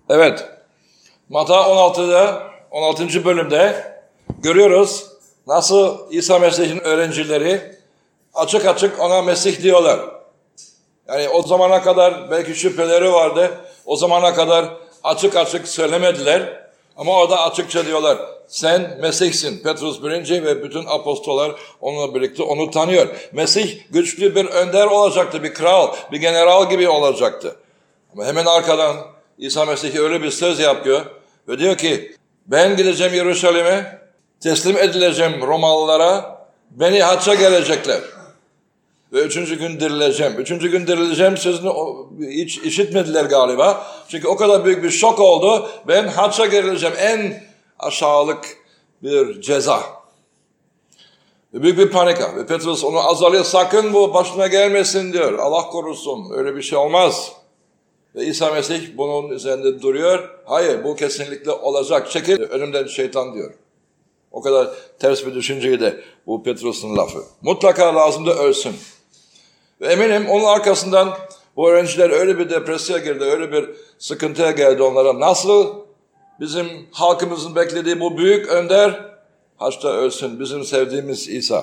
Evet, Matta 16. bölümde görüyoruz nasıl İsa Mesih'in öğrencileri açık açık ona Mesih diyorlar. Yani o zamana kadar belki şüpheleri vardı, o zamana kadar açık açık söylemediler ama orada açıkça diyorlar. Sen Mesih'sin. Petrus birinci ve bütün apostollar onunla birlikte onu tanıyor. Mesih güçlü bir önder olacaktı, bir kral, bir general gibi olacaktı. Ama hemen arkadan İsa Mesih öyle bir söz yapıyor ve diyor ki ben gideceğim Yeruşalim'e, teslim edileceğim Romalılara, beni hacca gelecekler. Ve 3. gün dirileceğim. 3. gün dirileceğim sözünü hiç işitmediler galiba. Çünkü o kadar büyük bir şok oldu. Ben hacca gerileceğim. En aşağılık bir ceza. Ve büyük bir panika. Ve Petrus onu azarlıyor. Sakın bu başına gelmesin diyor. Allah korusun. Öyle bir şey olmaz. Ve İsa Mesih bunun üzerinde duruyor. Hayır, bu kesinlikle olacak. Çekil önümden şeytan diyor. O kadar ters bir düşünceydi bu Petrus'un lafı. Mutlaka lazım da ölsün. Ve eminim onun arkasından bu öğrenciler öyle bir depresyona girdi, öyle bir sıkıntıya geldi onlara. Nasıl bizim halkımızın beklediği bu büyük önder haçta ölsün, bizim sevdiğimiz İsa.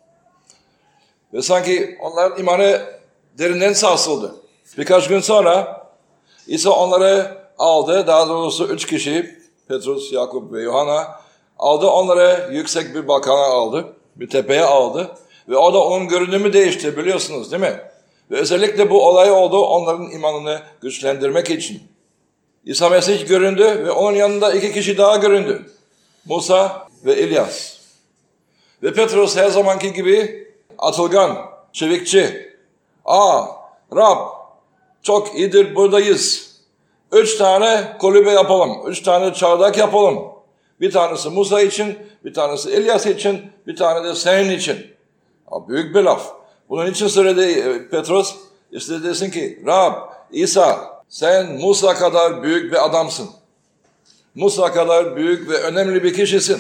Ve sanki onların imanı derinden sarsıldı. Birkaç gün sonra İsa onları aldı, daha doğrusu 3 kişi, Petrus, Yakup ve Yohanna, aldı onları yüksek bir bakana aldı, bir tepeye aldı. Ve orada onun görünümü değişti biliyorsunuz değil mi? Ve özellikle bu olay oldu onların imanını güçlendirmek için. İsa Mesih göründü ve onun yanında 2 kişi daha göründü. Musa ve İlyas. Ve Petrus her zamanki gibi atılgan, çevikçi. Rab çok iyidir buradayız. 3 tane kulübe yapalım, 3 tane çardak yapalım. Bir tanesi Musa için, bir tanesi İlyas için, bir tane de senin için. Büyük bir laf. Bunun için söyledi Petrus. İşte desin ki Rab, İsa sen Musa kadar büyük bir adamsın. Musa kadar büyük ve önemli bir kişisin.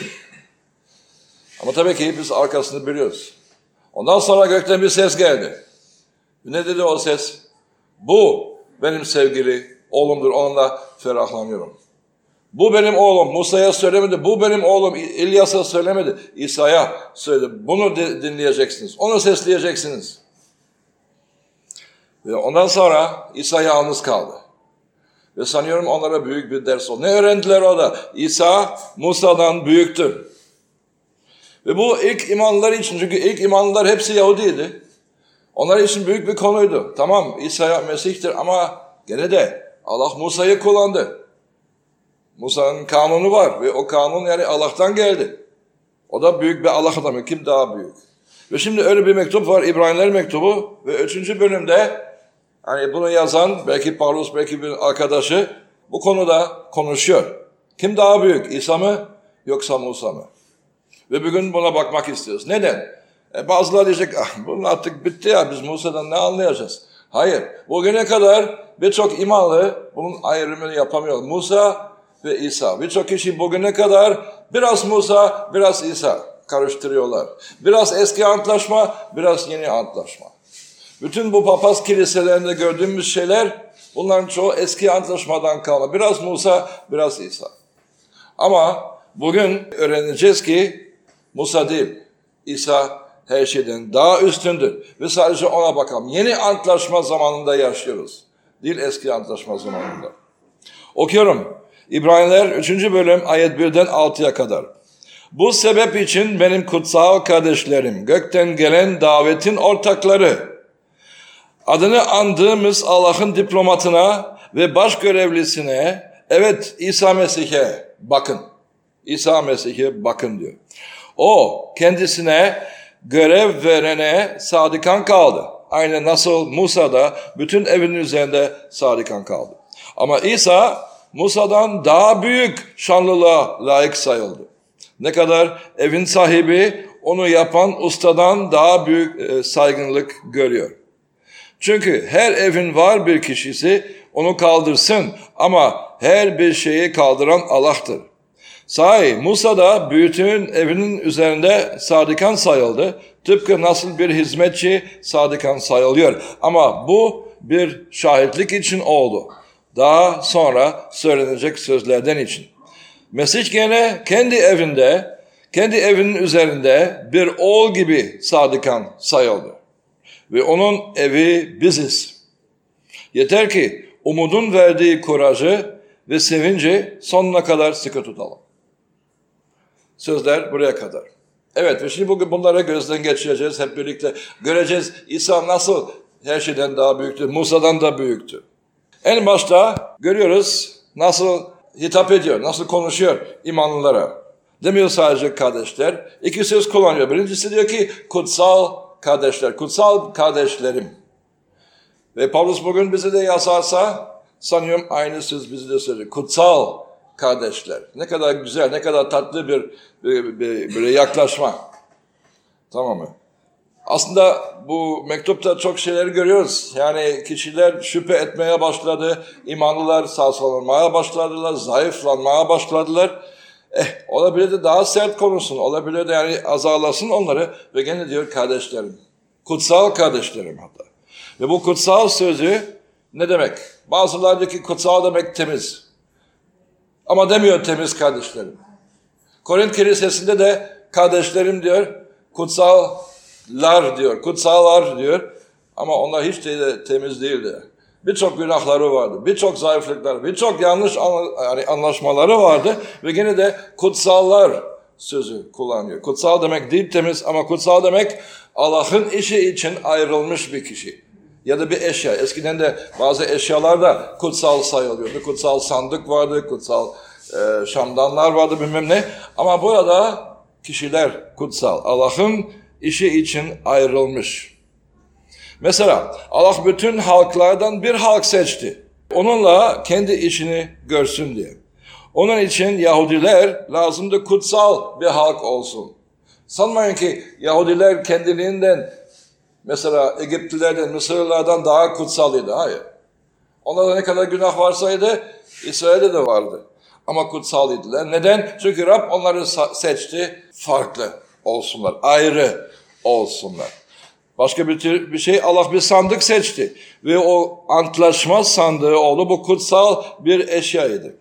Ama tabii ki biz arkasını biliyoruz. Ondan sonra gökten bir ses geldi. Ne dedi o ses? Bu benim sevgili oğlumdur. Onunla ferahlanıyorum. Bu benim oğlum. Musa'ya söylemedi. Bu benim oğlum. İlyas'a söylemedi. İsa'ya söyledi. Bunu dinleyeceksiniz. Onu sesleyeceksiniz. Ve ondan sonra İsa yalnız kaldı. Ve sanıyorum onlara büyük bir ders oldu. Ne öğrendiler orada? İsa Musa'dan büyüktür. Ve bu ilk imanlılar için, çünkü ilk imanlılar hepsi Yahudiydi. Onlar için büyük bir konuydu. Tamam, İsa Mesih'tir ama gene de Allah Musa'yı kullandı. Musa'nın kanunu var ve o kanun yani Allah'tan geldi. O da büyük bir Allah adamı. Kim daha büyük? Ve şimdi öyle bir mektup var, İbraniler mektubu ve 3. bölümde hani bunu yazan belki Paulus, belki bir arkadaşı bu konuda konuşuyor. Kim daha büyük? İsa mı yoksa Musa mı? Ve bugün buna bakmak istiyoruz. Neden? Bazıları diyecek bunun artık bitti ya, biz Musa'dan ne anlayacağız? Hayır. Bugüne kadar birçok imanlı bunun ayrımını yapamıyor. Musa ve İsa. Birçok kişi bugüne kadar biraz Musa, biraz İsa karıştırıyorlar. Biraz eski antlaşma, biraz yeni antlaşma. Bütün bu papaz kiliselerinde gördüğümüz şeyler, bunların çoğu eski antlaşmadan kalma. Biraz Musa, biraz İsa. Ama bugün öğreneceğiz ki Musa değil, İsa her şeyden daha üstündür. Ve sadece ona bakalım. Yeni antlaşma zamanında yaşıyoruz. Değil eski antlaşma zamanında. Okuyorum. İbraniler 3. bölüm ayet 1'den 6'ya kadar. Bu sebep için benim kutsal kardeşlerim, gökten gelen davetin ortakları, adını andığımız Allah'ın diplomatına ve baş görevlisine, evet İsa Mesih'e bakın. İsa Mesih'e bakın diyor. O kendisine görev verene sadıkan kaldı. Aynı nasıl Musa da bütün evinin üzerinde sadıkan kaldı. Ama İsa Musa'dan daha büyük şanlılığa layık sayıldı. Ne kadar evin sahibi onu yapan ustadan daha büyük saygınlık görüyor. Çünkü her evin var bir kişisi onu kaldırsın ama her bir şeyi kaldıran Allah'tır. Sahi Musa da bütün evinin üzerinde sadıkan sayıldı. Tıpkı nasıl bir hizmetçi sadıkan sayılıyor. Ama bu bir şahitlik için oldu. Daha sonra söylenecek sözlerden için. Mesih gene kendi evinin üzerinde bir oğul gibi sadıkan sayıldı. Ve onun evi biziz. Yeter ki umudun verdiği kurajı ve sevinci sonuna kadar sıkı tutalım. Sözler buraya kadar. Evet ve şimdi bugün bunları gözden geçireceğiz. Hep birlikte göreceğiz İsa nasıl her şeyden daha büyüktü. Musa'dan da büyüktü. En başta görüyoruz nasıl hitap ediyor, nasıl konuşuyor imanlılara. Demiyor sadece kardeşler. İki söz kullanıyor. Birincisi diyor ki kutsal kardeşler, kutsal kardeşlerim. Ve Pavlus bugün bize de yazarsa sanıyorum aynı söz bize de söylüyor. Kutsal kardeşler. Ne kadar güzel, ne kadar tatlı bir yaklaşma. Tamam mı? Aslında bu mektupta çok şeyler görüyoruz. Yani kişiler şüphe etmeye başladı. İmanlılar sarsılmaya başladılar, zayıflanmaya başladılar. Olabilir de daha sert konuşsun, olabilir de yani azarlasın onları. Ve gene diyor kardeşlerim, kutsal kardeşlerim hatta. Ve bu kutsal sözü ne demek? Bazılardaki kutsal demek temiz. Ama demiyor temiz kardeşlerim. Korint kilisesinde de kardeşlerim diyor, kutsallar diyor, kutsallar diyor. Ama onlar hiç de temiz değildi. Birçok günahları vardı, birçok zayıflıkları, birçok yanlış anlaşmaları vardı. Ve gene de kutsallar sözü kullanıyor. Kutsal demek değil temiz ama kutsal demek Allah'ın işi için ayrılmış bir kişi. Ya da bir eşya. Eskiden de bazı eşyalar da kutsal sayılıyordu. Kutsal sandık vardı, kutsal şamdanlar vardı bilmem ne. Ama burada kişiler kutsal. Allah'ın işi için ayrılmış. Mesela Allah bütün halklardan bir halk seçti. Onunla kendi işini görsün diye. Onun için Yahudiler lazımdı kutsal bir halk olsun. Sanmayın ki Yahudiler kendiliğinden mesela Egiptlilerden, Mısırlılardan daha kutsalıydı. Hayır. Onlarda ne kadar günah varsaydı İsrail'de de vardı. Ama kutsalıydılar. Neden? Çünkü Rab onları seçti. Farklı olsunlar. Ayrı olsunlar. Başka bir şey Allah bir sandık seçti. Ve o antlaşma sandığı oldu. Bu kutsal bir eşyaydı.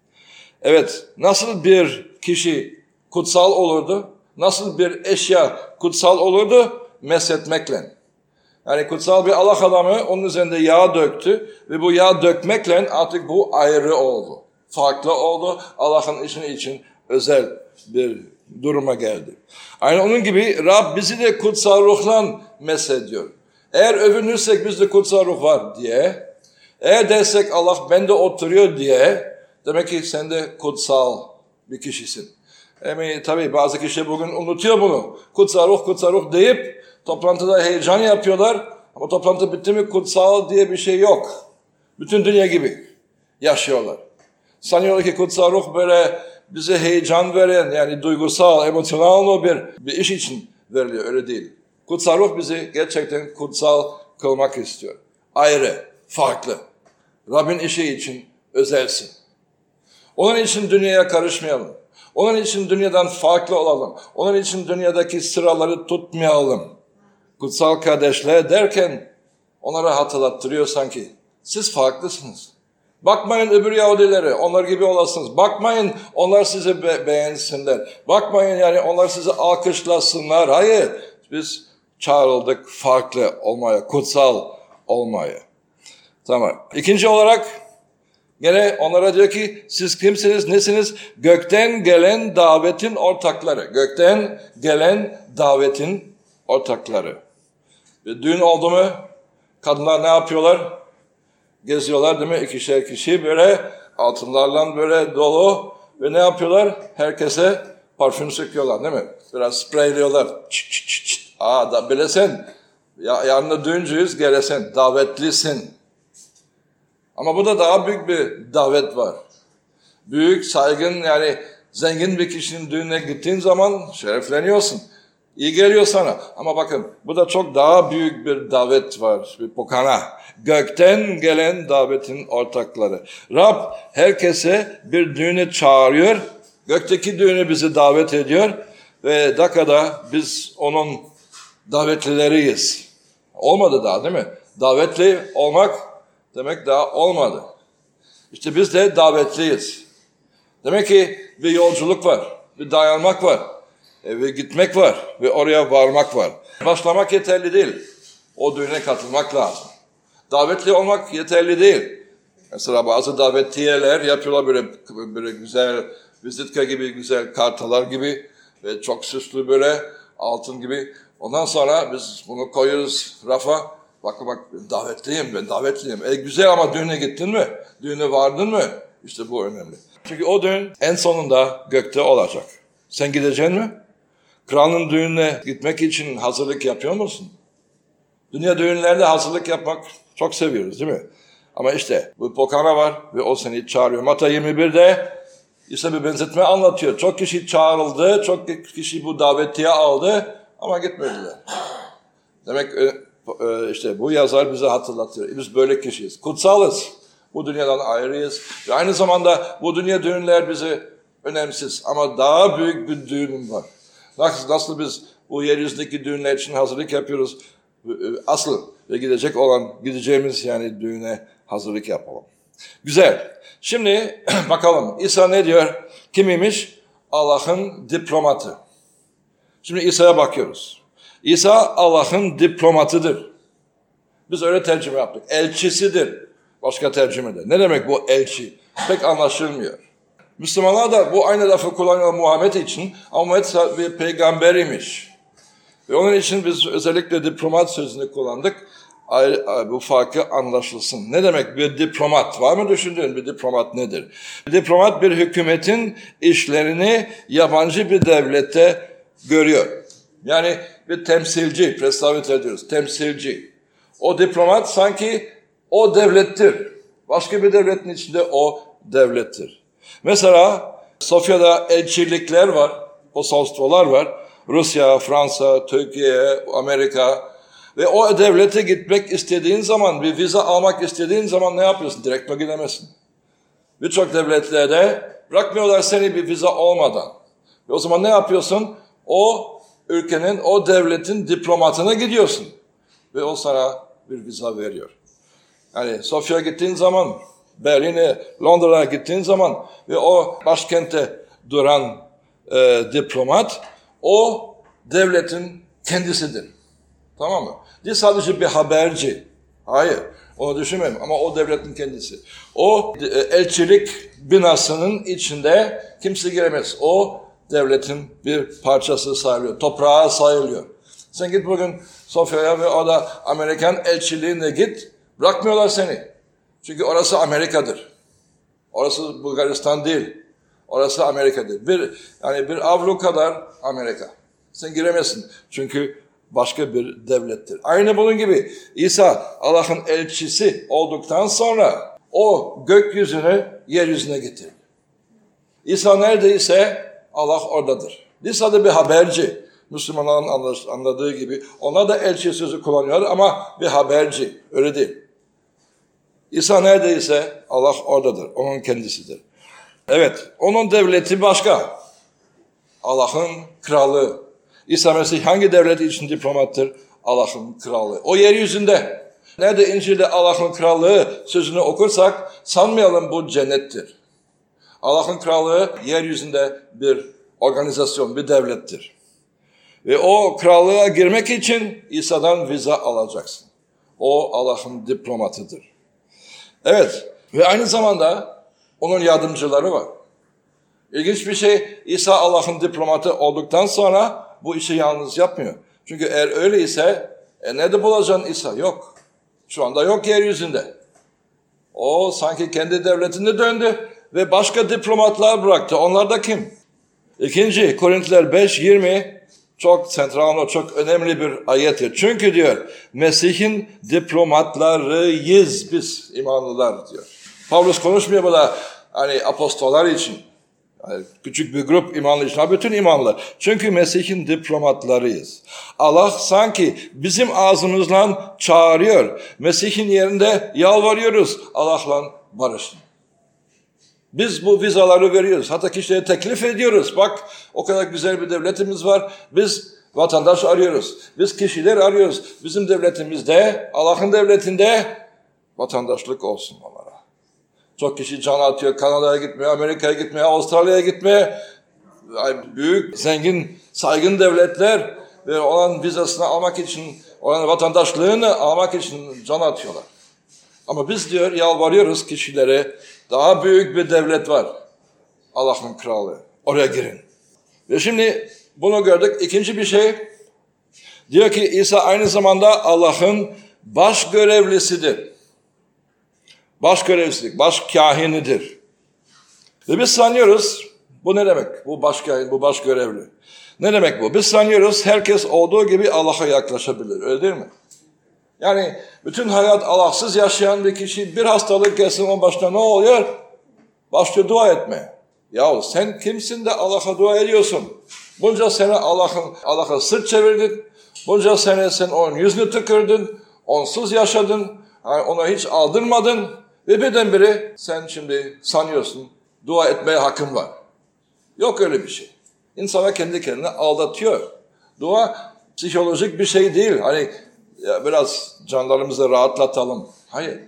Evet. Nasıl bir kişi kutsal olurdu? Nasıl bir eşya kutsal olurdu? Meshetmekle. Yani kutsal bir Allah adamı onun üzerinde yağ döktü ve bu yağ dökmekle artık bu ayrı oldu. Farklı oldu. Allah'ın işini için özel bir duruma geldi. Aynı onun gibi Rab bizi de kutsal ruhla meshediyor. Eğer övünürsek bizde kutsal ruh var diye, eğer dersek Allah bende oturuyor diye, demek ki sen de kutsal bir kişisin. Tabii bazı kişiler bugün unutuyor bunu. Kutsal ruh deyip toplantıda heyecan yapıyorlar. Ama toplantı bitti mi kutsal diye bir şey yok. Bütün dünya gibi yaşıyorlar. Sanıyorlar ki kutsal ruh böyle bize heyecan veren yani duygusal, emosyonel bir iş için veriliyor. Öyle değil. Kutsal ruh bizi gerçekten kutsal kılmak istiyor. Ayrı, farklı. Rabbin işi için özelsin. Onun için dünyaya karışmayalım. Onun için dünyadan farklı olalım. Onun için dünyadaki sıraları tutmayalım. Kutsal kardeşler derken onlara hatırlattırıyor sanki. Siz farklısınız. Bakmayın öbür Yahudilere, onlar gibi olasınız. Bakmayın onlar sizi beğensinler. Bakmayın yani onlar sizi alkışlasınlar. Hayır, biz çağrıldık farklı olmaya, kutsal olmaya. Tamam. İkinci olarak gene onlara diyor ki siz kimsiniz, nesiniz? Gökten gelen davetin ortakları. Gökten gelen davetin ortakları. Bir düğün oldu mu kadınlar ne yapıyorlar? Geziyorlar değil mi? İkişer kişi böyle altınlarla böyle dolu ve ne yapıyorlar? Herkese parfüm sıkıyorlar değil mi? Biraz spreyliyorlar. Çıt çıt çıt çıt. Da bilesen yarın düğüncüyüz gelesen davetlisin. Ama burada daha büyük bir davet var. Büyük, saygın yani zengin bir kişinin düğününe gittiğin zaman şerefleniyorsun. İyi geliyor sana. Ama bakın burada çok daha büyük bir davet var. Bir pokana. Gökten gelen davetin ortakları. Rab herkese bir düğüne çağırıyor. Gökteki düğünü bizi davet ediyor. Ve dakikada biz onun davetlileriyiz. Olmadı daha değil mi? Davetli olmak demek daha olmadı. İşte biz de davetliyiz. Demek ki bir yolculuk var, bir dayanmak var, ve gitmek var ve oraya varmak var. Başlamak yeterli değil. O düğüne katılmak lazım. Davetli olmak yeterli değil. Mesela bazı davetiyeler yapıyorlar böyle güzel vizitka gibi, güzel kartalar gibi ve çok süslü böyle altın gibi. Ondan sonra biz bunu koyuyoruz rafa. Bak ben davetliyim. Güzel ama düğüne gittin mi? Düğüne vardın mı? İşte bu önemli. Çünkü o düğün en sonunda gökte olacak. Sen gideceksin mi? Kralın düğününe gitmek için hazırlık yapıyor musun? Dünya düğünlerde hazırlık yapmak çok seviyoruz değil mi? Ama işte bu Pokana var ve o seni çağırıyor. Matta 21'de İsa bir benzetme anlatıyor. Çok kişi çağrıldı, çok kişi bu davetiye aldı ama gitmediler. Demek işte bu yazar bize hatırlatıyor. Biz böyle kişiyiz. Kutsalız. Bu dünyadan ayrıyız. Ve aynı zamanda bu dünya düğünler bize önemsiz. Ama daha büyük bir düğünüm var. Nasıl biz bu yeryüzündeki düğünler için hazırlık yapıyoruz. Asıl ve gideceğimiz yani düğüne hazırlık yapalım. Güzel. Şimdi bakalım İsa ne diyor? Kimmiş? Allah'ın diplomatı. Şimdi İsa'ya bakıyoruz. İsa Allah'ın diplomatıdır. Biz öyle tercüme yaptık. Elçisidir. Başka tercümede. Ne demek bu elçi? Pek anlaşılmıyor. Müslümanlar da bu aynı lafı kullanıyor Muhammed için. Ama Muhammed bir peygamber imiş. Ve onun için biz özellikle diplomat sözünü kullandık. Bu farkı anlaşılsın. Ne demek bir diplomat? Var mı düşündüğün bir diplomat nedir? Bir diplomat bir hükümetin işlerini yabancı bir devlette görüyor. Yani bir temsilci, представитель diyoruz, temsilci. O diplomat sanki o devlettir. Başka bir devletin içinde o devlettir. Mesela Sofya'da elçilikler var, posolstvolar var. Rusya, Fransa, Türkiye, Amerika ve o devlete gitmek istediğin zaman, bir vize almak istediğin zaman ne yapıyorsun? Direkt mi gidemezsin? Birçok devletlerde bırakmıyorlar seni bir vize olmadan. Ve o zaman ne yapıyorsun? O ülkenin, o devletin diplomatına gidiyorsun. Ve o sana bir vize veriyor. Yani Sofya'ya gittiğin zaman, Berlin'e, Londra'ya gittiğin zaman ve o başkente duran diplomat, o devletin kendisidir. Tamam mı? Değil sadece bir haberci. Hayır, onu düşünmem ama o devletin kendisi. O elçilik binasının içinde kimse giremez. O devletin bir parçası sayılıyor, toprağa sayılıyor. Sen git bugün Sofya'ya ve orada Amerikan elçiliğine git, bırakmıyorlar seni. Çünkü orası Amerika'dır. Orası Bulgaristan değil. Orası Amerika'dır. Bir avlu kadar Amerika. Sen giremezsin. Çünkü başka bir devlettir. Aynı bunun gibi İsa Allah'ın elçisi olduktan sonra o gökyüzünü yeryüzüne getirdi. İsa neredeyse Allah oradadır. İsa da bir haberci. Müslümanların anladığı gibi. Onlar da elçi sözü kullanıyor ama bir haberci. Öyle değil. İsa neredeyse Allah oradadır. Onun kendisidir. Evet, onun devleti başka. Allah'ın kralı. İsa Mesih hangi devlet için diplomattır? Allah'ın kralı. O yeryüzünde. Nerede İncil'de Allah'ın krallığı sözünü okursak sanmayalım bu cennettir. Allah'ın krallığı yeryüzünde bir organizasyon, bir devlettir. Ve o krallığa girmek için İsa'dan vize alacaksın. O Allah'ın diplomatıdır. Evet ve aynı zamanda onun yardımcıları var. İlginç bir şey, İsa Allah'ın diplomatı olduktan sonra bu işi yalnız yapmıyor. Çünkü eğer öyleyse nerede bulacaksın İsa? Yok. Şu anda yok yeryüzünde. O sanki kendi devletine döndü ve başka diplomatlar bıraktı. Onlar da kim? 2. Korintiler 5:20 çok sentral, çok önemli bir ayettir. Çünkü diyor Mesih'in diplomatlarıyız biz imanlılar diyor. Pavlus konuşmuyor burada hani apostollar için. Yani küçük bir grup imanlı için. Bütün imanlılar. Çünkü Mesih'in diplomatlarıyız. Allah sanki bizim ağzımızla çağırıyor. Mesih'in yerinde yalvarıyoruz. Allah'la barışın. Biz bu vizaları veriyoruz. Hatta kişilere teklif ediyoruz. Bak o kadar güzel bir devletimiz var. Biz vatandaş arıyoruz. Biz kişiler arıyoruz. Bizim devletimizde, Allah'ın devletinde vatandaşlık olsun onlara. Çok kişi can atıyor, Kanada'ya gitmeye, Amerika'ya gitmeye, Avustralya'ya gitmeye. Büyük, zengin, saygın devletler ve olan vizasını almak için, olan vatandaşlığını almak için can atıyorlar. Ama biz diyor yalvarıyoruz kişilere, daha büyük bir devlet var. Allah'ın kralı. Oraya girin. Ve şimdi bunu gördük. İkinci bir şey, diyor ki İsa aynı zamanda Allah'ın baş görevlisidir. Baş görevlisidir, baş kahinidir. Ve biz sanıyoruz, bu ne demek? Bu baş kahin, bu baş görevli. Ne demek bu? Biz sanıyoruz herkes olduğu gibi Allah'a yaklaşabilir. Öyle değil mi? Yani bütün hayat Allahsız yaşayan bir kişi bir hastalık gelsin onun başına ne oluyor? Başlıyor dua etmeye. Yahu sen kimsin de Allah'a dua ediyorsun? Bunca sene Allah'a sırt çevirdin. Bunca sene sen onun yüzünü tükürdün. Onsuz yaşadın. Yani ona hiç aldırmadın. Ve birdenbire sen şimdi sanıyorsun dua etmeye hakkın var. Yok öyle bir şey. İnsana kendi kendine aldatıyor. Dua psikolojik bir şey değil. Hani ya biraz canlarımızı rahatlatalım. Hayır.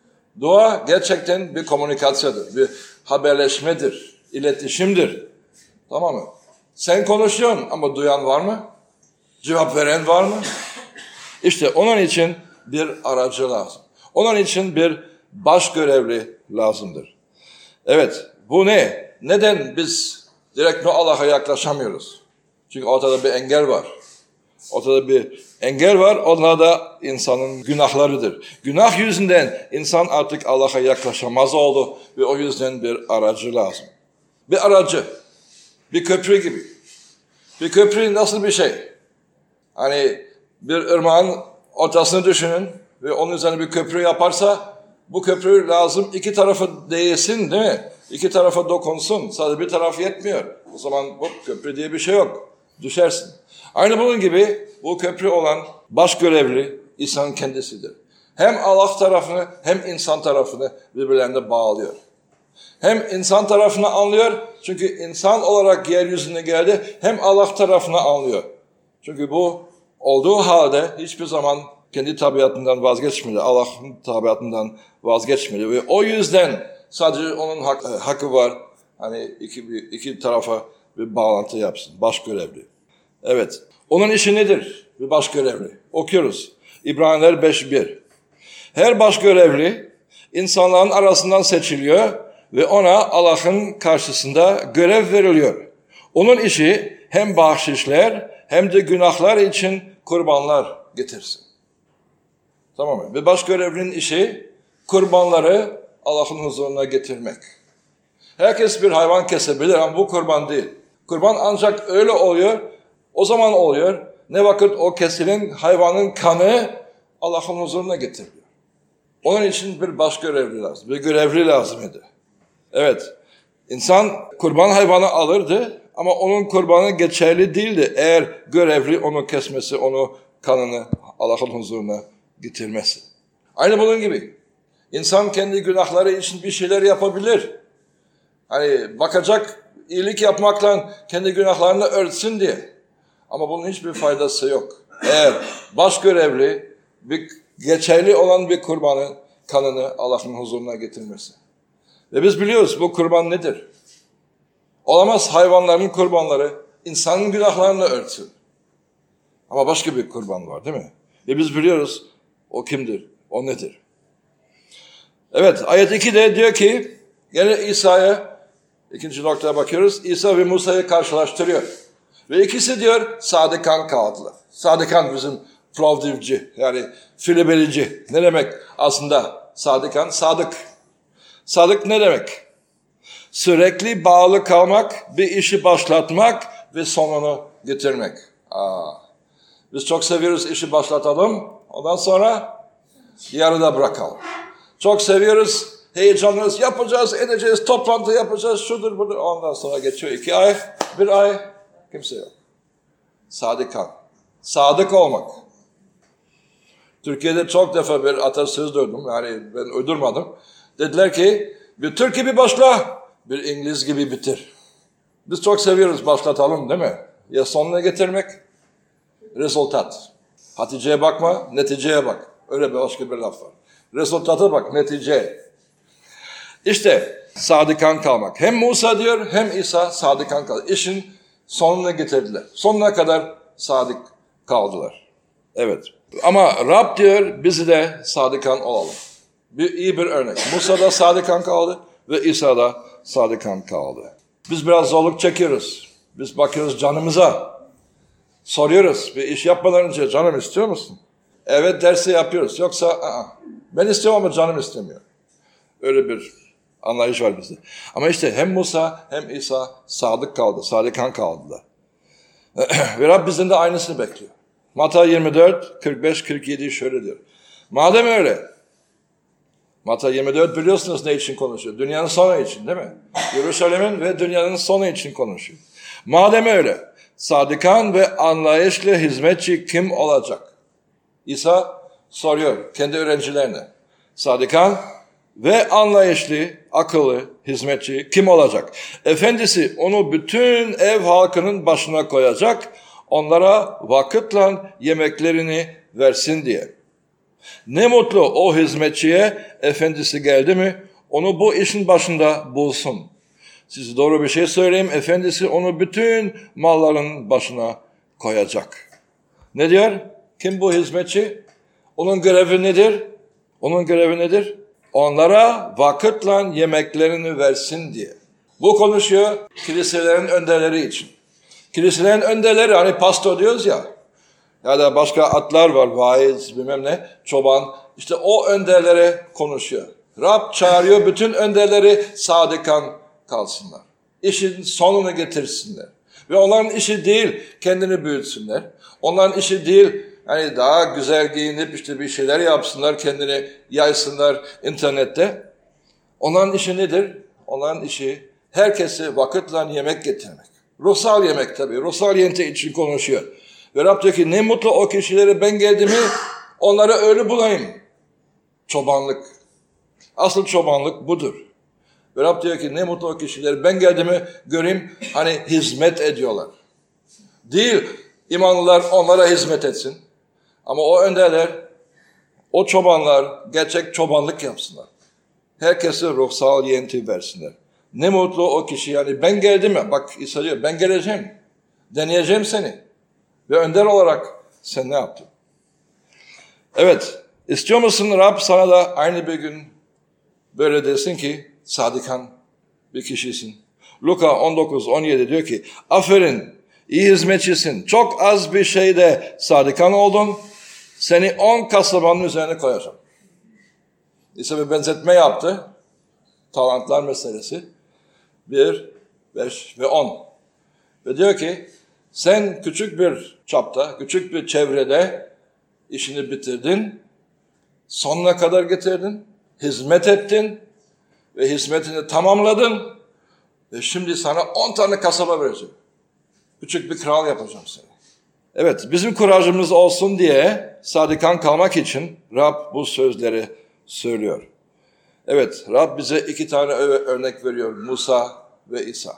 Dua gerçekten bir komünikasyondur. Bir haberleşmedir. İletişimdir. Tamam mı? Sen konuşuyorsun ama duyan var mı? Cevap veren var mı? İşte onun için bir aracı lazım. Onun için bir baş görevli lazımdır. Evet, bu ne? Neden biz direkt Allah'a yaklaşamıyoruz? Çünkü ortada bir engel var. Ortada bir engel var, onlar da insanın günahlarıdır. Günah yüzünden insan artık Allah'a yaklaşamaz oldu ve o yüzden bir aracı lazım. Bir aracı, bir köprü gibi. Bir köprü nasıl bir şey? Hani bir ırmağın ortasını düşünün ve onun üzerine bir köprü yaparsa bu köprü lazım iki tarafı değsin değil mi? İki tarafa dokunsun. Sadece bir taraf yetmiyor. O zaman bu köprü diye bir şey yok. Düşersin. Aynı bunun gibi bu köprü olan baş görevli İsa'nın kendisidir. Hem Allah tarafını hem insan tarafını birbirlerine bağlıyor. Hem insan tarafını anlıyor çünkü insan olarak yeryüzüne geldi, hem Allah tarafını anlıyor. Çünkü bu olduğu halde hiçbir zaman kendi tabiatından vazgeçmedi, Allah'ın tabiatından vazgeçmedi ve o yüzden sadece onun hakkı var. Hani iki tarafa bir bağlantı yapsın, baş görevli. Evet, onun işi nedir? Bir baş görevli. Okuyoruz. İbraniler 5:1. Her baş görevli insanların arasından seçiliyor ve ona Allah'ın karşısında görev veriliyor. Onun işi hem bahşişler hem de günahlar için kurbanlar getirsin. Tamam mı? Ve baş görevlinin işi kurbanları Allah'ın huzuruna getirmek. Herkes bir hayvan kesebilir ama bu kurban değil. Kurban ancak öyle oluyor, o zaman oluyor. Ne vakit o kesilen hayvanın kanı Allah'ın huzuruna getiriliyor. Onun için bir baş görevli lazım, bir görevli lazım idi. Evet, insan kurban hayvanı alırdı ama onun kurbanı geçerli değildi. Eğer görevli onu kesmesi, onu kanını Allah'ın huzuruna getirmesi. Aynı bunun gibi. İnsan kendi günahları için bir şeyler yapabilir. Hani bakacak, iyilik yapmakla kendi günahlarını örtsün diye. Ama bunun hiçbir faydası yok. Eğer baş görevli, geçerli olan bir kurbanın kanını Allah'ın huzuruna getirmesi. Ve biz biliyoruz bu kurban nedir? Olamaz hayvanların kurbanları insanın günahlarını örtsün. Ama başka bir kurban var değil mi? Ve biz biliyoruz o kimdir, o nedir? Evet, ayet 2'de diyor ki, gene İsa'ya, ikinci noktaya bakıyoruz, İsa ve Musa'yı karşılaştırıyor. Ve ikisi diyor, sadıkan kaldılar. Sadıkan bizim plovdivci, yani filibelici. Ne demek aslında sadıkan? Sadık. Sadık ne demek? Sürekli bağlı kalmak, bir işi başlatmak ve sonunu getirmek. Biz çok seviyoruz işi başlatalım, ondan sonra yarıda bırakalım. Çok seviyoruz, heyecanlıyız, yapacağız, edeceğiz, toplantı yapacağız, şudur budur. Ondan sonra geçiyor 2 ay, 1 ay, kimse yok. Sadıkan. Sadık olmak. Türkiye'de çok defa bir atasöz duydum, yani ben uydurmadım. Dediler ki, bir Türk gibi başla, bir İngiliz gibi bitir. Biz çok seviyoruz başlatalım değil mi? Ya sonuna getirmek, rezultat. Hatice'ye bakma, neticeye bak. Öyle bir başka bir laf var. Rezultata bak, netice. İşte sadıkan kalmak. Hem Musa diyor hem İsa sadıkan kaldı. İşin sonuna getirdiler. Sonuna kadar sadık kaldılar. Evet. Ama Rab diyor bizi de sadıkan olalım. İyi bir örnek. Musa da sadıkan kaldı ve İsa da sadıkan kaldı. Biz biraz zorluk çekiyoruz. Biz bakıyoruz canımıza. Soruyoruz bir iş yapmadan önce canım istiyor musun? Evet dersi yapıyoruz. Yoksa ben istiyorum ama canım istemiyor. Öyle bir anlayış var bizde. Ama işte hem Musa hem İsa sadık kaldı. Sadıkan kaldılar. Ve Rab bizden de aynısını bekliyor. Matta 24, 45, 47 şöyle diyor. Madem öyle, Matta 24 biliyorsunuz ne için konuşuyor? Dünyanın sonu için değil mi? Yeruşalim'in ve dünyanın sonu için konuşuyor. Madem öyle, sadıkan ve anlayışlı hizmetçi kim olacak? İsa soruyor kendi öğrencilerine. Sadıkan ve anlayışlı, akıllı hizmetçi kim olacak? Efendisi onu bütün ev halkının başına koyacak, onlara vakitle yemeklerini versin diye. Ne mutlu o hizmetçiye efendisi geldi mi, onu bu işin başında bulsun. Size doğru bir şey söyleyeyim, efendisi onu bütün malların başına koyacak. Ne diyor? Kim bu hizmetçi? Onun görevi nedir? Onun görevi nedir? Onlara vakitle yemeklerini versin diye. Bu konuşuyor kiliselerin önderleri için. Kiliselerin önderleri hani pastor diyoruz ya. Ya da başka adlar var, vaiz, bilmem ne, çoban. İşte o önderlere konuşuyor. Rab çağırıyor bütün önderleri sadıkan kalsınlar. İşin sonunu getirsinler. Ve onların işi değil kendini büyütsünler. Onların işi değil hani daha güzel giyinip işte bir şeyler yapsınlar, kendini yaysınlar internette. Onların işi nedir? Onların işi herkese vakitle yemek getirmek. Ruhsal yemek tabii. Ruhsal yemek için konuşuyor. Ve Rab diyor ki ne mutlu o kişilere ben geldim mi onlara öyle bulayım. Çobanlık. Asıl çobanlık budur. Ve Rab diyor ki ne mutlu o kişileri ben geldim mi göreyim hani hizmet ediyorlar. Değil imanlılar onlara hizmet etsin. Ama o önderler, o çobanlar gerçek çobanlık yapsınlar. Herkese ruhsal yenti versinler. Ne mutlu o kişi yani ben geldim mi? Bak İsa diyor ben geleceğim. Deneyeceğim seni. Ve önder olarak sen ne yaptın? Evet. İstiyor musun Rab sana da aynı bir gün böyle desin ki sadıkan bir kişisin. Luka 19-17 diyor ki aferin iyi hizmetçisin. Çok az bir şeyde sadıkan oldun. Seni 10 kasabanın üzerine koyacağım. İsa bir benzetme yaptı. Talantlar meselesi. 1, 5 ve 10. Ve diyor ki sen küçük bir çapta, küçük bir çevrede işini bitirdin. Sonuna kadar getirdin. Hizmet ettin. Ve hizmetini tamamladın. Ve şimdi sana 10 tane kasaba vereceğim. Küçük bir kral yapacağım seni. Evet, bizim kurajımız olsun diye sadıkan kalmak için Rab bu sözleri söylüyor. Evet, Rab bize 2 tane örnek veriyor. Musa ve İsa.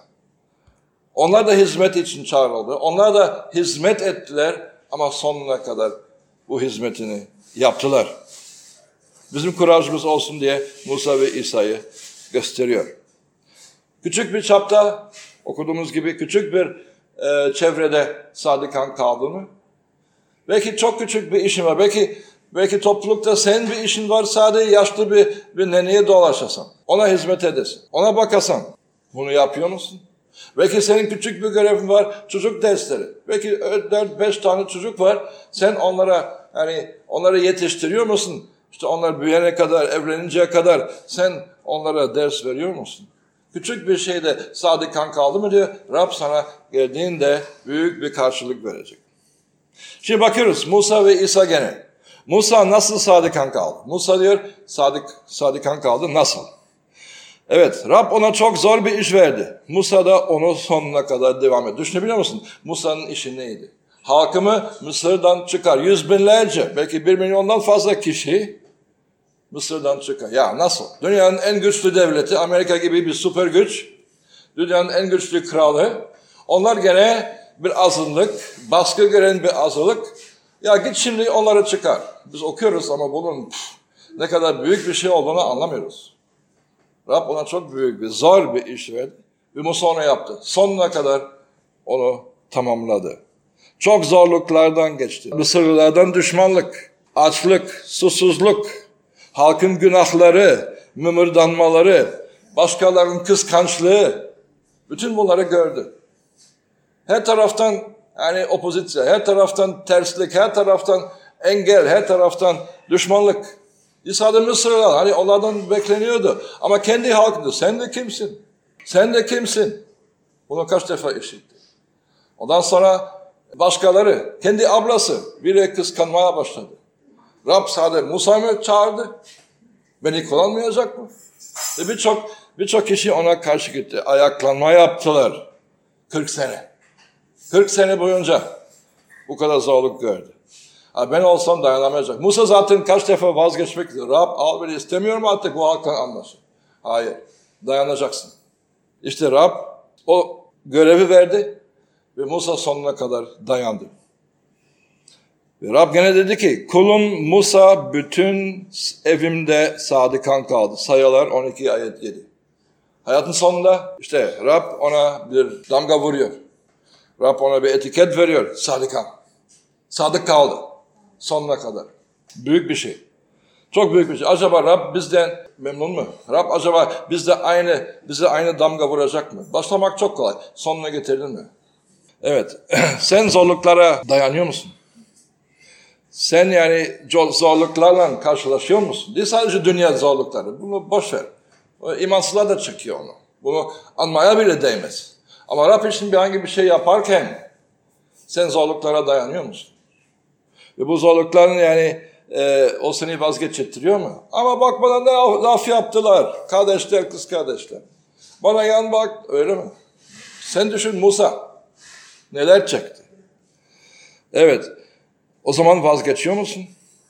Onlar da hizmet için çağrıldı. Onlar da hizmet ettiler ama sonuna kadar bu hizmetini yaptılar. Bizim kurajımız olsun diye Musa ve İsa'yı gösteriyor. Küçük bir çapta okuduğumuz gibi küçük bir çevrede sadıkan kaldığını, belki çok küçük bir işin var, belki toplulukta senin bir işin var, sadece yaşlı bir neneye dolaşasan, ona hizmet edesin, ona bakasan, bunu yapıyor musun? Belki senin küçük bir görevin var, çocuk dersleri, belki 4-5 tane çocuk var, sen onları yetiştiriyor musun? İşte onlar büyüyene kadar, evleninceye kadar sen onlara ders veriyor musun? Küçük bir şeyde sadıkan kaldı mı diyor, Rab sana geldiğinde büyük bir karşılık verecek. Şimdi bakıyoruz Musa ve İsa gene. Musa nasıl sadıkan kaldı? Musa diyor sadıkan kaldı nasıl? Evet, Rab ona çok zor bir iş verdi. Musa da onu sonuna kadar devam etti. Düşünebiliyor musun? Musa'nın işi neydi? Halkımı Mısır'dan çıkar. 100 binlerce, belki 1 milyondan fazla kişi Mısır'dan çıkar. Ya nasıl? Dünyanın en güçlü devleti, Amerika gibi bir süper güç, dünyanın en güçlü kralı, onlar gene bir azınlık, baskı gören bir azınlık. Ya git şimdi onları çıkar. Biz okuyoruz ama bunun ne kadar büyük bir şey olduğunu anlamıyoruz. Rab ona çok büyük bir, zor bir iş verdi. Ve Musa onu yaptı. Sonuna kadar onu tamamladı. Çok zorluklardan geçti. Mısırlılardan düşmanlık, açlık, susuzluk, halkın günahları, mımırdanmaları, başkalarının kıskançlığı, bütün bunları gördü. Her taraftan yani opozisyon, her taraftan terslik, her taraftan engel, her taraftan düşmanlık. İsa da Mısırlılar, hani onlardan bekleniyordu. Ama kendi halkıydı. Sen de kimsin? Sen de kimsin? Bunu kaç defa işitti. Ondan sonra başkaları, kendi ablası biri kıskanmaya başladı. Rab sadece Musa'yı çağırdı. Beni kullanmayacak mı? Birçok kişi ona karşı gitti. Ayaklanma yaptılar. 40 sene. 40 sene boyunca bu kadar zorluk gördü. Ben olsam dayanamayacak. Musa zaten kaç defa vazgeçmek istiyor. Rab al beni, istemiyorum artık bu halktan anlaşın. Hayır. Dayanacaksın. İşte Rab o görevi verdi ve Musa sonuna kadar dayandı. Ve Rab gene dedi ki kulun Musa bütün evimde sadıkan kaldı. Sayılar 12 ayet 7. Hayatın sonunda işte Rab ona bir damga vuruyor. Rab ona bir etiket veriyor. Sadıkan. Sadık kaldı. Sonuna kadar. Büyük bir şey. Çok büyük bir şey. Acaba Rab bizden memnun mu? Rab acaba bize aynı damga vuracak mı? Başlamak çok kolay. Sonuna getirdin mi? Evet. Sen zorluklara dayanıyor musun? Sen yani zorluklarla karşılaşıyor musun? Değil sadece dünya zorlukları. Bunu boş ver. İmansızlar da çekiyor onu. Bunu anmaya bile değmez. Ama Rab için herhangi bir şey yaparken sen zorluklara dayanıyor musun? Ve bu zorlukların yani o seni vazgeçirtiyor mu? Ama bak bana ne laf yaptılar. Kardeşler, kız kardeşler. Bana yan bak, öyle mi? Sen düşün Musa. Neler çekti? Evet. O zaman vazgeçiyor musun?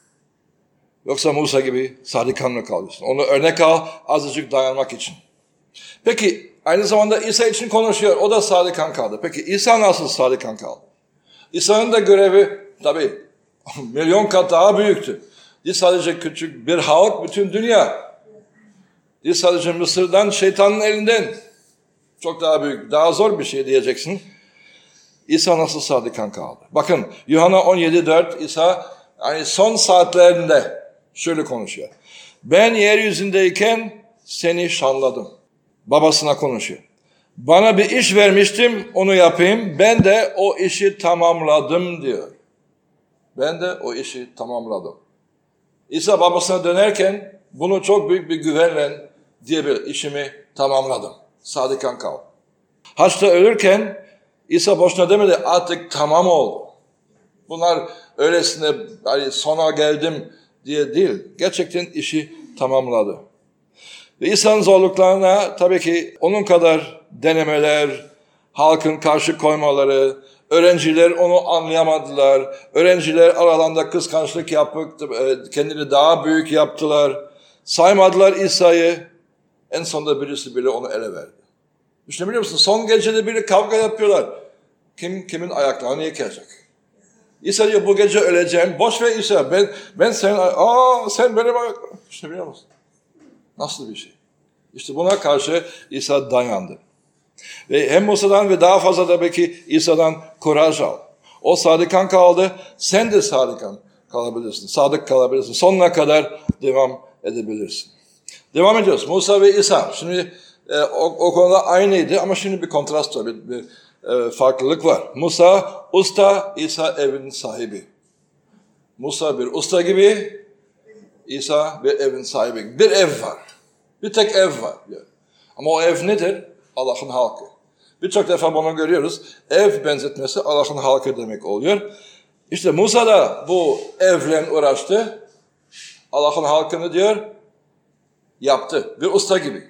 Yoksa Musa gibi sadıkan mı kalıyorsun? Onu örnek al azıcık dayanmak için. Peki aynı zamanda İsa için konuşuyor. O da sadıkan kaldı. Peki İsa nasıl sadıkan kaldı? İsa'nın da görevi tabii milyon kat daha büyüktü. Değil sadece küçük bir halk, bütün dünya. Değil sadece Mısır'dan, şeytanın elinden. Çok daha büyük, daha zor bir şey diyeceksin. İsa nasıl sadıkan kaldı? Bakın Yuhanna 17:4 İsa yani son saatlerinde şöyle konuşuyor. Ben yeryüzündeyken seni şanladım. Babasına konuşuyor. Bana bir iş vermiştim, onu yapayım. Ben de o işi tamamladım diyor. Ben de o işi tamamladım. İsa babasına dönerken bunu çok büyük bir güvenle diyebilir. İşimi tamamladım. Sadıkan kal. Haçta ölürken İsa boşuna demedi artık tamam oldu. Bunlar öylesine hani sona geldim diye değil. Gerçekten işi tamamladı. Ve İsa'nın zorluklarına tabii ki onun kadar denemeler, halkın karşı koymaları, öğrenciler onu anlayamadılar. Öğrenciler aralarında kıskançlık yapıp kendini daha büyük yaptılar. Saymadılar İsa'yı. En sonunda birisi bile onu ele verdi. Düşünebiliyor musun? Son gecede biri kavga yapıyorlar. Kimin ayaklarını yıkayacak? İsa diyor bu gece öleceğim. Boş ver İsa. Sen benim ayaklarım. Düşünebiliyor musun? Nasıl bir şey? İşte buna karşı İsa dayandı. Ve hem Musa'dan ve daha fazla da belki İsa'dan kuraj al. O sadıkan kaldı. Sen de sadıkan kalabilirsin. Sadık kalabilirsin. Sonuna kadar devam edebilirsin. Devam ediyoruz. Musa ve İsa. Şimdi o konuda aynıydı ama şimdi bir kontrast var. Bir farklılık var. Musa usta, İsa evin sahibi. Musa bir usta gibi, İsa bir evin sahibi. Bir ev var. Bir tek ev var. Ama o ev nedir? Allah'ın halkı. Birçok defa bunu görüyoruz. Ev benzetmesi Allah'ın halkı demek oluyor. İşte Musa da bu evle uğraştı. Allah'ın halkını diyor, yaptı. Bir usta gibi.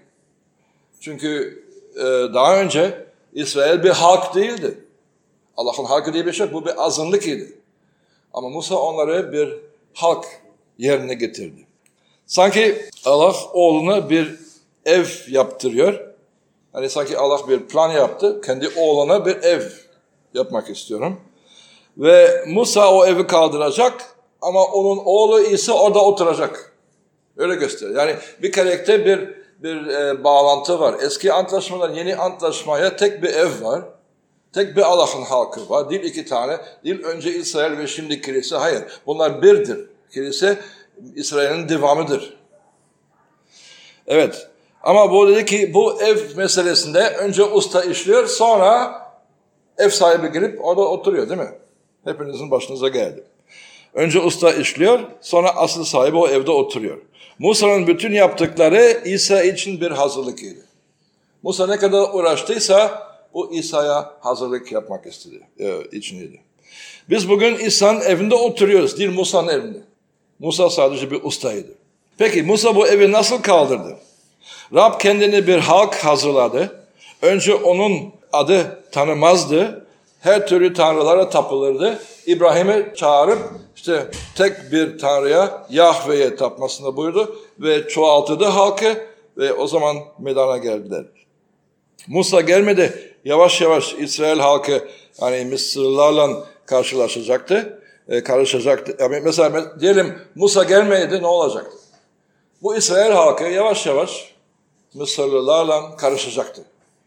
Çünkü daha önce İsrail bir halk değildi. Allah'ın halkı diye bir şey yok. Bu bir azınlık idi. Ama Musa onları bir halk yerine getirdi. Sanki Allah oğluna bir ev yaptırıyor. Hani sanki Allah bir plan yaptı. Kendi oğluna bir ev yapmak istiyorum. Ve Musa o evi kaldıracak ama onun oğlu İsa orada oturacak. Öyle gösteriyor. Yani bir karakter bir bağlantı var. Eski antlaşmalar, yeni antlaşmaya tek bir ev var. Tek bir Allah'ın halkı var. Değil iki tane. Değil önce İsrail ve şimdi kilise. Hayır. Bunlar birdir. Kilise İsrail'in devamıdır. Evet. Ama bu dedi ki bu ev meselesinde önce usta işliyor, sonra ev sahibi gelip orada oturuyor, değil mi? Hepinizin başınıza geldi. Önce usta işliyor, sonra asıl sahibi o evde oturuyor. Musa'nın bütün yaptıkları İsa için bir hazırlık idi. Musa ne kadar uğraştıysa bu İsa'ya hazırlık yapmak içiniydi. Biz bugün İsa'nın evinde oturuyoruz, değil Musa'nın evinde. Musa sadece bir ustaydı. Peki Musa bu evi nasıl kaldırdı? Rab kendini bir halk hazırladı. Önce onun adı tanımazdı. Her türlü tanrılara tapılırdı. İbrahim'i çağırıp işte tek bir tanrıya, Yahve'ye tapmasını buyurdu ve çoğaltırdı halkı ve o zaman meydana geldiler. Musa gelmedi. Yavaş yavaş İsrail halkı hani Mısırlılarla karşılaşacaktı. Karışacaktı. Yani mesela diyelim Musa gelmeydi, ne olacaktı? Bu İsrail halkı yavaş yavaş Mısırlılarla karışacaktı.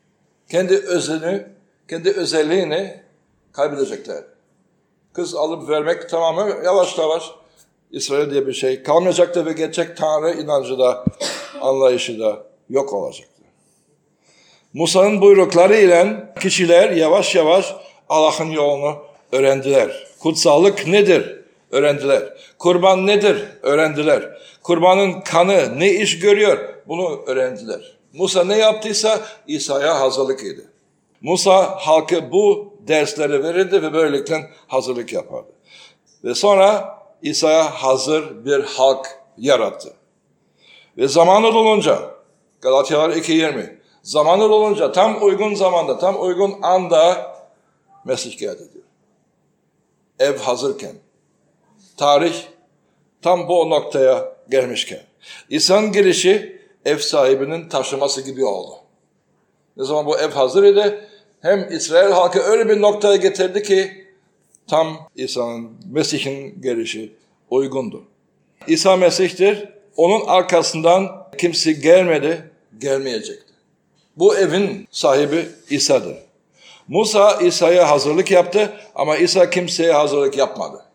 Kendi özelliğini kaybedecekler. Kız alıp vermek tamamen yavaş yavaş İsrail diye bir şey kalmayacaktı ve gerçek Tanrı inancı da, anlayışı da yok olacaktı. Musa'nın buyrukları ile kişiler yavaş yavaş Allah'ın yolunu öğrendiler. Kutsallık nedir? Öğrendiler. Kurban nedir? Öğrendiler. Kurbanın kanı ne iş görüyor? Bunu öğrendiler. Musa ne yaptıysa İsa'ya hazırlık idi. Musa halkı bu dersleri verirdi ve böylelikle hazırlık yapardı. Ve sonra İsa'ya hazır bir halk yarattı. Ve zamanı dolunca, Galatyalar 2:20, zamanı dolunca tam uygun zamanda, tam uygun anda Mesih geldi diyor. Ev hazırken, tarih tam bu noktaya gelmişken, İsa'nın gelişi ev sahibinin taşıması gibi oldu. Ne zaman bu ev hazır idi, hem İsrail halkı öyle bir noktaya getirdi ki tam İsa'nın, Mesih'in gelişi uygundu. İsa Mesih'tir, onun arkasından kimse gelmedi, gelmeyecekti. Bu evin sahibi İsa'dır. Musa İsa'ya hazırlık yaptı ama İsa kimseye hazırlık yapmadı.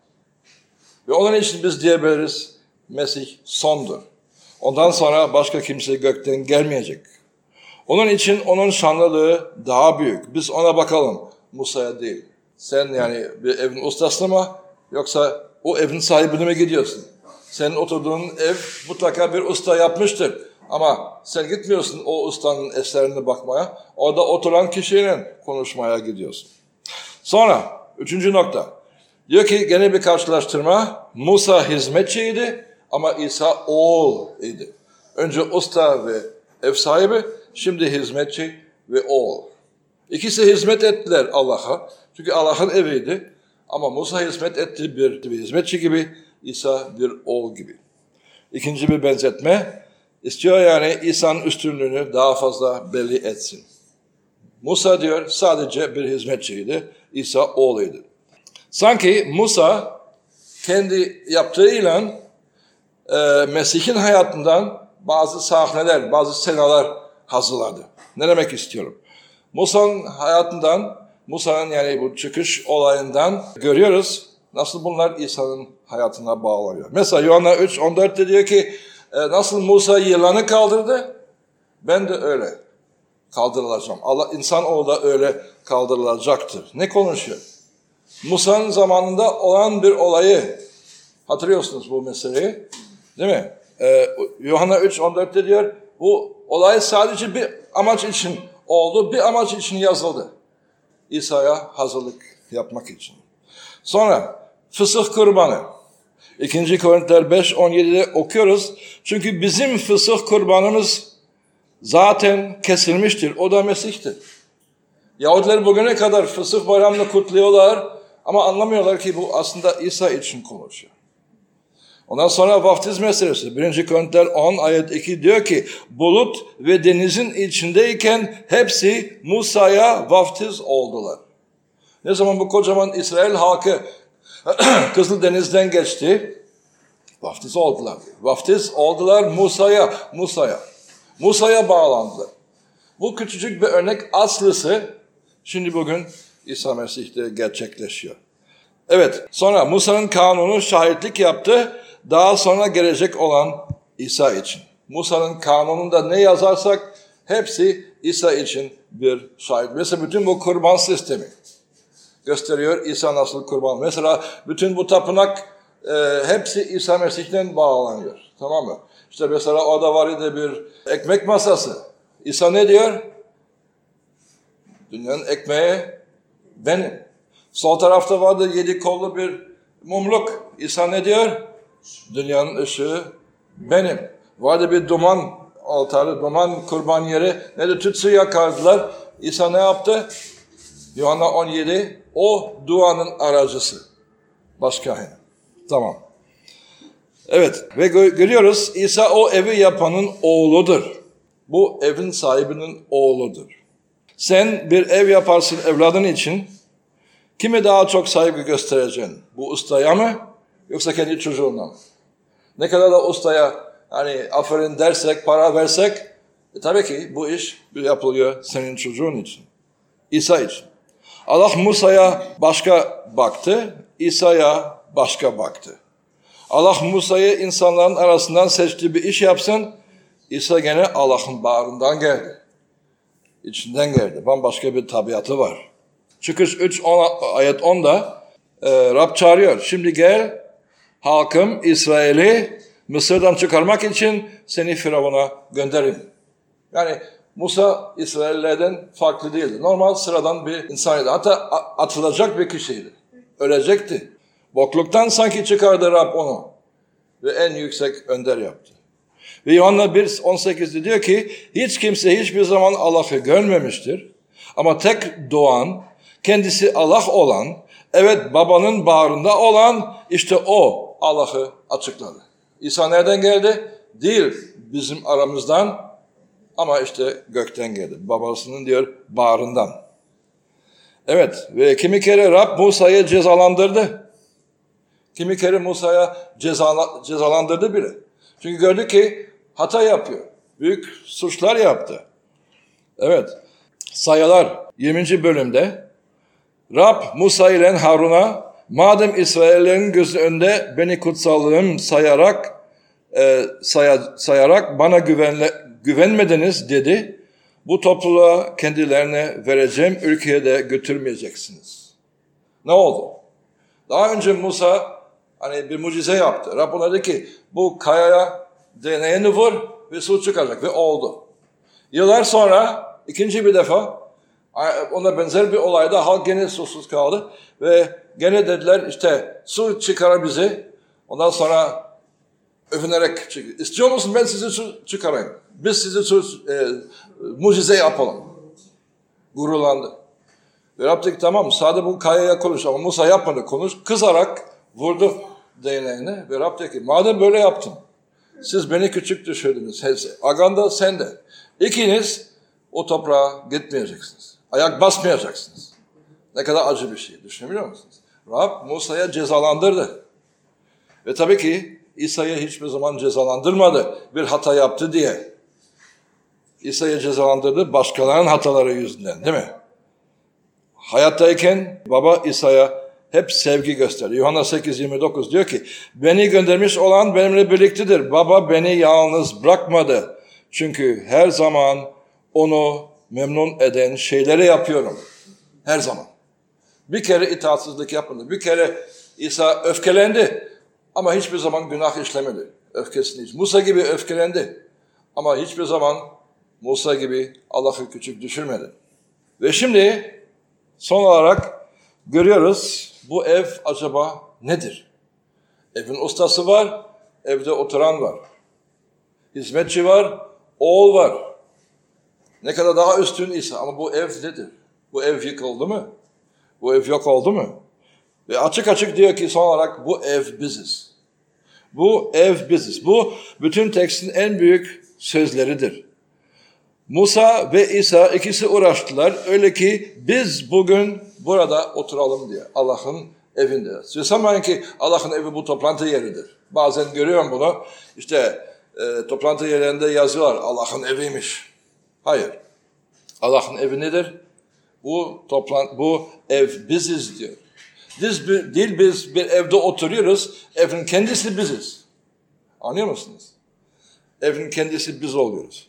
Ve onun için biz diyebiliriz, Mesih sondur. Ondan sonra başka kimse gökten gelmeyecek. Onun için onun şanlılığı daha büyük. Biz ona bakalım, Musa'ya değil. Sen yani bir evin ustasına mı yoksa o evin sahibine mi gidiyorsun? Senin oturduğun ev mutlaka bir usta yapmıştır. Ama sen gitmiyorsun o ustanın eserine bakmaya. Orada oturan kişiyle konuşmaya gidiyorsun. Sonra 3. nokta. Diyor ki gene bir karşılaştırma. Musa hizmetçiydi ama İsa oğul idi. Önce usta ve ev sahibi, şimdi hizmetçi ve oğul. İkisi hizmet ettiler Allah'a. Çünkü Allah'ın eviydi. Ama Musa hizmet etti bir hizmetçi gibi, İsa bir oğul gibi. İkinci bir benzetme. İstiyor yani İsa'nın üstünlüğünü daha fazla belli etsin. Musa diyor sadece bir hizmetçiydi, İsa oğluydu. Sanki Musa kendi yaptığıyla Mesih'in hayatından bazı sahneler, bazı senaryolar hazırladı. Ne demek istiyorum? Musa'nın hayatından, Musa'nın yani bu çıkış olayından görüyoruz nasıl bunlar İsa'nın hayatına bağlanıyor. Mesela Yuhanna 3:14'te diyor ki nasıl Musa yılanı kaldırdı, ben de öyle kaldırılacağım. Allah insanoğlu da öyle kaldırılacaktır. Ne konuşuyor? Musa'nın zamanında olan bir olayı hatırlıyorsunuz bu meseleyi, değil mi? Yuhanna 3:14'te diyor bu olay sadece bir amaç için oldu, bir amaç için yazıldı. İsa'ya hazırlık yapmak için. Sonra fısıh kurbanı. 2. Korintiler 5:17'de okuyoruz. Çünkü bizim fısıh kurbanımız zaten kesilmiştir. O da Mesih'tir. Yahudiler bugüne kadar fısıh bayramını kutluyorlar ama anlamıyorlar ki bu aslında İsa için konuşuyor. Ondan sonra vaftiz meselesi. 1. Korintiler 10:2 diyor ki bulut ve denizin içindeyken hepsi Musa'ya vaftiz oldular. Ne zaman bu kocaman İsrail halkı Kızıldeniz'den geçti, vaftiz oldular. Vaftiz oldular Musa'ya. Musa'ya bağlandı. Bu küçücük bir örnek, aslısı şimdi bugün İsa Mesih'te gerçekleşiyor. Evet, sonra Musa'nın kanunu şahitlik yaptı. Daha sonra gelecek olan İsa için. Musa'nın kanununda ne yazarsak hepsi İsa için bir şahit. Mesela bütün bu kurban sistemi gösteriyor İsa nasıl kurban. Mesela bütün bu tapınak hepsi İsa Mesih'ten bağlanıyor. Tamam mı? İşte mesela orada var idi bir ekmek masası. İsa ne diyor? Dünyanın ekmeği benim. Sol tarafta vardı 7 kollu bir mumluk. İsa ne diyor? Dünyanın ışığı benim. Vardı bir duman altarı, duman kurban yeri. Ne de tütsü yakardılar. İsa ne yaptı? Yuhanna 17, o duanın aracısı. Başka yani. Tamam. Evet ve görüyoruz İsa o evi yapanın oğludur. Bu evin sahibinin oğludur. Sen bir ev yaparsın evladın için. Kime daha çok saygı göstereceksin? Bu ustaya mı? Yoksa kendi çocuğuna mı? Ne kadar da ustaya hani aferin dersek, para versek tabii ki bu iş yapılıyor senin çocuğun için. İsa için. Allah Musa'ya başka baktı, İsa'ya başka baktı. Allah Musa'yı insanların arasından seçtiği bir iş yapsın, İsa gene Allah'ın bağrından geldi. İçinden geldi. Bambaşka bir tabiatı var. Çıkış 3 ayet 10'da Rab çağırıyor. Şimdi gel halkım İsrail'i Mısır'dan çıkarmak için seni Firavun'a gönderin. Yani Musa İsraillerden farklı değildi. Normal sıradan bir insanıydı. Hatta atılacak bir kişiydi. Ölecekti. Bokluktan sanki çıkardı Rab onu. Ve en yüksek önder yaptı. Ve Yuhanna 1:18'de diyor ki hiç kimse hiçbir zaman Allah'ı görmemiştir. Ama tek doğan, kendisi Allah olan, evet babanın bağrında olan işte o Allah'ı açıkladı. İsa nereden geldi? Değil bizim aramızdan ama işte gökten geldi. Babasının diyor bağrından. Evet ve kimi kere Rab Musa'yı cezalandırdı. Kimi kere Musa'ya cezalandırdı bile. Çünkü gördü ki hata yapıyor. Büyük suçlar yaptı. Evet. Sayılar 20. bölümde Rab Musa ile Harun'a madem İsraillerin gözü önünde beni kutsallığım sayarak bana güvenmediniz dedi. Bu topluluğa kendilerine vereceğim ülkeye de götürmeyeceksiniz. Ne oldu? Daha önce Musa hani bir mucize yaptı. Rab ona dedi ki bu kayaya değneğini vur ve su çıkacak ve oldu. Yıllar sonra ikinci bir defa ona benzer bir olayda halk gene susuz kaldı ve gene dediler işte su çıkar bizi. Ondan sonra övünerek çıkıyor. İstiyor musun ben sizi su çıkarayım? Biz sizi mucize yapalım. Gururlandı. Ve Rab dedi tamam sadece bu kayaya konuş ama Musa yapmadı konuş. Kızarak vurdu değneğine ve Rab dedi ki madem böyle yaptın siz beni küçük düşürdünüz. Agan da sen de. İkiniz o toprağa gitmeyeceksiniz. Ayak basmayacaksınız. Ne kadar acı bir şey. Düşünebiliyor musunuz? Rab Musa'ya cezalandırdı. Ve tabii ki İsa'yı hiçbir zaman cezalandırmadı. Bir hata yaptı diye. İsa'yı cezalandırdı başkalarının hataları yüzünden değil mi? Hayattayken baba İsa'ya hep sevgi gösterdi. Yuhanna 8:29 diyor ki beni göndermiş olan benimle birliktedir. Baba beni yalnız bırakmadı. Çünkü her zaman onu memnun eden şeyleri yapıyorum. Her zaman. Bir kere itaatsizlik yapmadı. Bir kere İsa öfkelendi. Ama hiçbir zaman günah işlemedi. Öfkesini hiç. Musa gibi öfkelendi. Ama hiçbir zaman Musa gibi Allah'ı küçük düşürmedi. Ve şimdi son olarak görüyoruz bu ev acaba nedir? Evin ustası var, evde oturan var. Hizmetçi var, oğul var. Ne kadar daha üstün ise ama bu ev nedir? Bu ev yıkıldı mı? Bu ev yok oldu mu? Ve açık açık diyor ki son olarak bu ev biziz. Bu ev biziz. Bu bütün tekstin en büyük sözleridir. Musa ve İsa ikisi uğraştılar. Öyle ki biz bugün burada oturalım diye Allah'ın evinde. Siz sanmayın ki Allah'ın evi bu toplantı yeridir. Bazen görüyorum bunu. İşte toplantı yerlerinde yazıyorlar Allah'ın eviymiş. Hayır. Allah'ın evi nedir? Bu ev biziz diyor. Biz bir evde oturuyoruz, evin kendisi biziz. Anlıyor musunuz? Evin kendisi biz oluyoruz.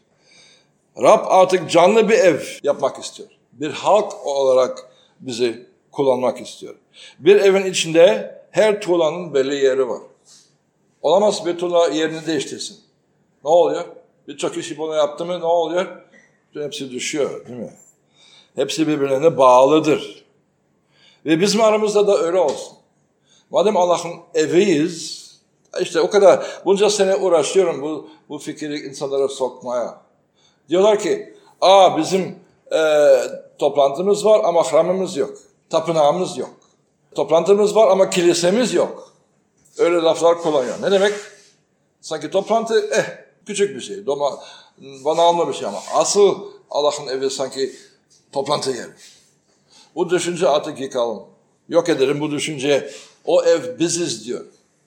Rab artık canlı bir ev yapmak istiyor. Bir halk olarak bizi kullanmak istiyor. Bir evin içinde her tuğlanın belli yeri var. Olamaz bir tuğla yerini değiştirsin. Ne oluyor? Birçok kişi bunu yaptı mı ne oluyor? Hepsi düşüyor değil mi? Hepsi birbirine bağlıdır. Ve bizim aramızda da öyle olsun. Madem Allah'ın eviyiz, işte o kadar bunca sene uğraşıyorum bu fikri insanlara sokmaya. Diyorlar ki, bizim toplantımız var ama hramımız yok. Tapınağımız yok. Toplantımız var ama kilisemiz yok. Öyle laflar kullanıyor. Ne demek? Sanki toplantı küçük bir şey. Banal bir şey ama asıl Allah'ın evi sanki toplantı yeri. Bu düşünce artık yıkalım. Yok edelim bu düşünce. O ev biziz diyor.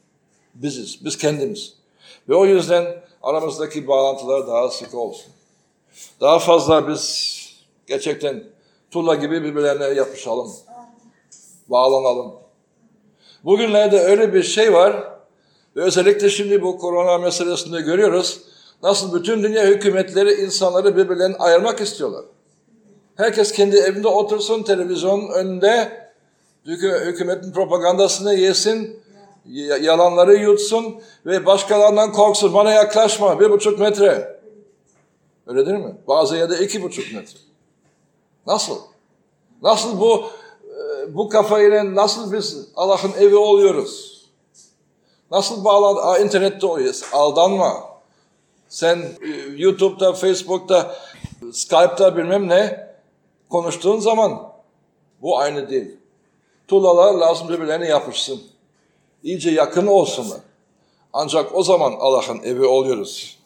Biziz. Biz kendimiz. Ve o yüzden aramızdaki bağlantılar daha sık olsun. Daha fazla biz gerçekten tuğla gibi birbirlerine yapışalım. Bağlanalım. Bugünlerde öyle bir şey var ve özellikle şimdi bu korona meselesinde görüyoruz. Nasıl bütün dünya hükümetleri insanları birbirlerine ayırmak istiyorlar. Herkes kendi evinde otursun, televizyonun önünde hükümetin propagandasını yesin, yalanları yutsun ve başkalarından korksun. Bana yaklaşma, 1,5 metre. Öyle değil mi? Bazı yerde 2,5 metre. Nasıl? Nasıl bu kafayla nasıl biz Allah'ın evi oluyoruz? Nasıl bağlı? İnternette oyuz. Aldanma. Sen YouTube'da, Facebook'ta, Skype'da bilmem ne konuştuğun zaman bu aynı değil. Tuğlalar lazım birbirlerine yapışsın. İyice yakın olsunlar. Ancak o zaman Allah'ın evi oluyoruz.